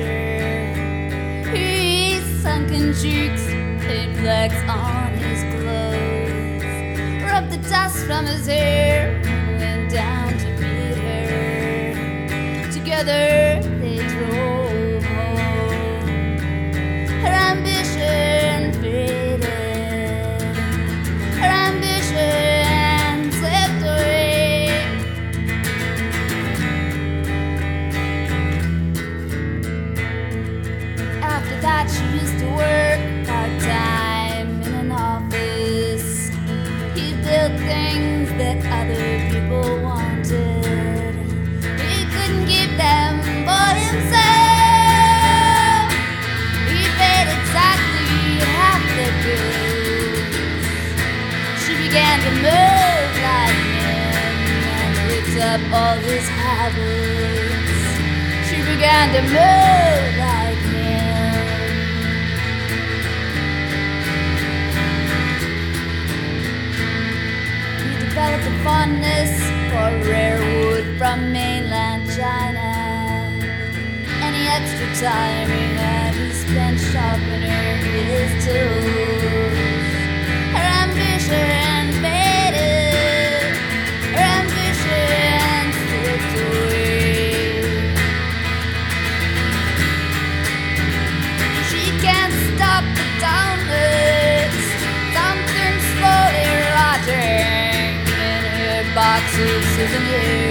Roger. His sunken cheeks, paint flecks on his clothes, rubbed the dust from his hair and went down to meet her. Together they drove home. Her ambition faded. Her ambition slipped away. After that she used to work part-time in an office. He built things that other people wanted. He couldn't keep them for himself. He paid exactly half the bills. She began to move like him and picked up all his habits. She began to move like him. He developed a fondness for rare wood from mainland China. Any extra time he had, he spent sharpening his tools. Her ambition faded. Her ambition slipped away. She can't stop the downwards. Something slowly rotting in her box of souvenirs.